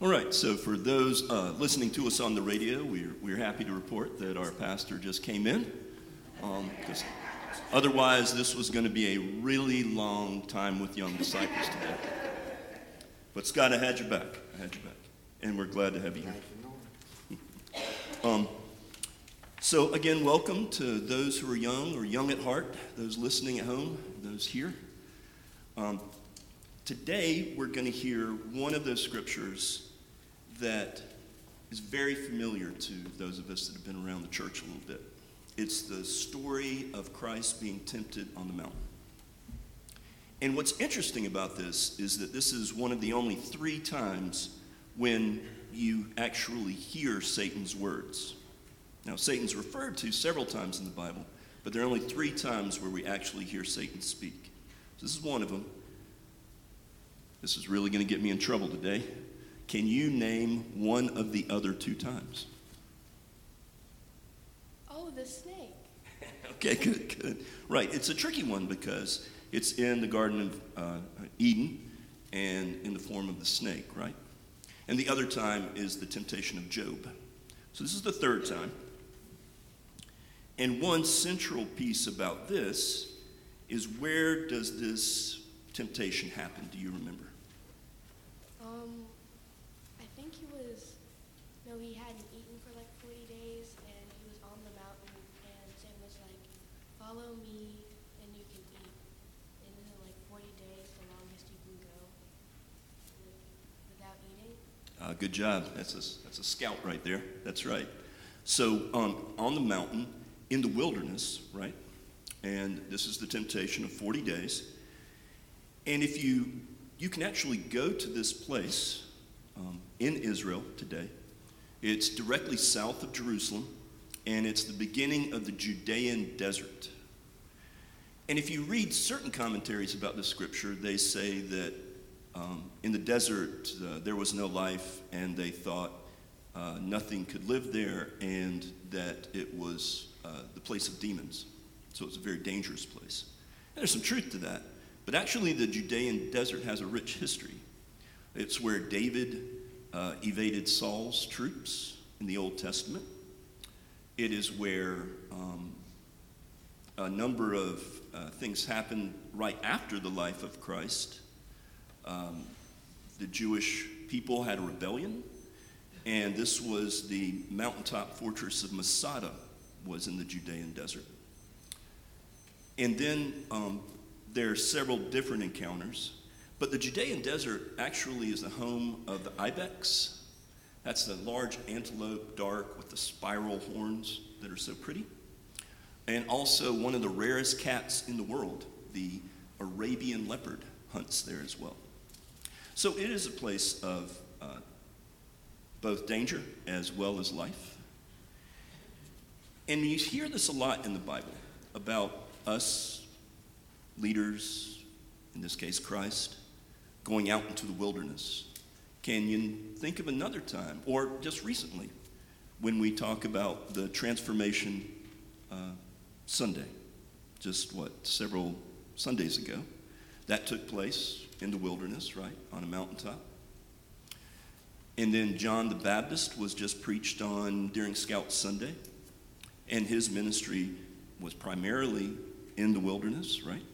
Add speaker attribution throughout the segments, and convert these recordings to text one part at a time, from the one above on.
Speaker 1: All right, so for those listening to us on the radio, we're happy to report that our pastor just came in. Because otherwise, this was going to be a really long time with young disciples today. But Scott, I had your back. And we're glad to have you here. So again, welcome to those who are young or young at heart, those listening at home, those here. Today, we're going to hear one of those scriptures that is very familiar to those of us that have been around the church a little bit. It's the story of Christ being tempted on the mountain. And what's interesting about this is that this is one of the only 3 times when you actually hear Satan's words. Now, Satan's referred to several times in the Bible, but there are only 3 times where we actually hear Satan speak. So this is one of them. This is really going to get me in trouble today. Can you name one of the other 2 times?
Speaker 2: Oh, the snake.
Speaker 1: Okay, good. Right, it's a tricky one because it's in the Garden of Eden and in the form of the snake, right? And the other time is the temptation of Job. So this is the 3rd time. And one central piece about this is, where does this temptation happen? Do you remember?
Speaker 2: I think he hadn't eaten for like 40 days, and he was on the mountain, and Satan was like, follow me, and you can eat. And then like 40 days, the longest you can go without eating.
Speaker 1: Good job. That's a scout right there. That's right. So on the mountain, in the wilderness, right? And this is the temptation of 40 days. And if you can actually go to this place in Israel today. It's directly south of Jerusalem, and it's the beginning of the Judean desert. And if you read certain commentaries about the scripture, they say that in the desert there was no life, and they thought nothing could live there, and that it was the place of demons. So it's a very dangerous place. And there's some truth to that. But actually, the Judean desert has a rich history. It's where David evaded Saul's troops in the Old Testament. It is where a number of things happened right after the life of Christ. The Jewish people had a rebellion, and this was the mountaintop fortress of Masada, was in the Judean desert. And then there are several different encounters, but the Judean desert actually is the home of the ibex. That's the large antelope, dark with the spiral horns that are so pretty. And also one of the rarest cats in the world, the Arabian leopard, hunts there as well. So it is a place of both danger as well as life. And you hear this a lot in the Bible about us, leaders, in this case Christ, going out into the wilderness. Can you think of another time, or just recently, when we talk about the Transformation Sunday, just several Sundays ago? That took place in the wilderness, right, on a mountaintop. And then John the Baptist was just preached on during Scout Sunday, and his ministry was primarily in the wilderness, right?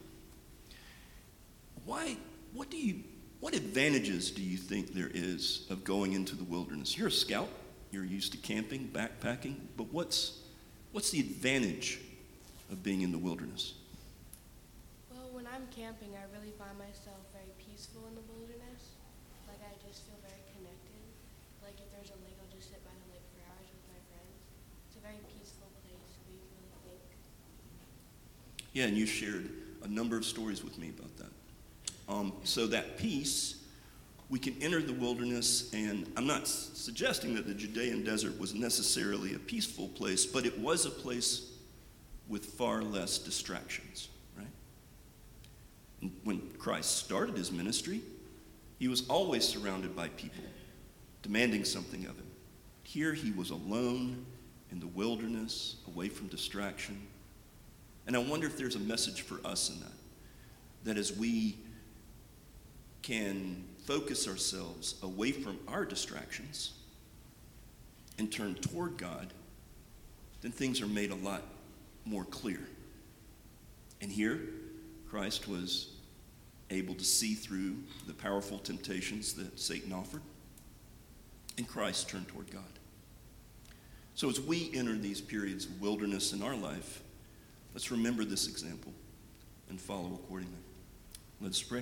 Speaker 1: What advantages do you think there is of going into the wilderness? You're a scout, you're used to camping, backpacking, but what's the advantage of being in the wilderness?
Speaker 2: Well, when I'm camping, I really find myself very peaceful in the wilderness. Like, I just feel very connected. Like, if there's a lake, I'll just sit by the lake for hours with my friends. It's a very peaceful place where you can really think.
Speaker 1: Yeah, and you shared a number of stories with me about that. So that peace, we can enter the wilderness, and I'm not suggesting that the Judean desert was necessarily a peaceful place, but it was a place with far less distractions, right? And when Christ started his ministry, he was always surrounded by people demanding something of him. Here he was alone in the wilderness, away from distraction. And I wonder if there's a message for us in that as we can focus ourselves away from our distractions and turn toward God, then things are made a lot more clear. And here, Christ was able to see through the powerful temptations that Satan offered, and Christ turned toward God. So as we enter these periods of wilderness in our life, let's remember this example and follow accordingly. Let's pray.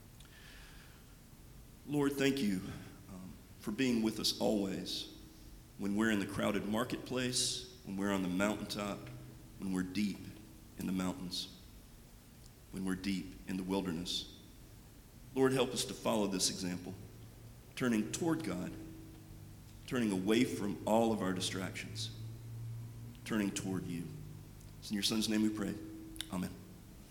Speaker 1: Lord, thank you for being with us always when we're in the crowded marketplace, when we're on the mountaintop, when we're deep in the mountains, when we're deep in the wilderness. Lord, help us to follow this example, turning toward God, turning away from all of our distractions, turning toward you. It's in your Son's name we pray. Amen.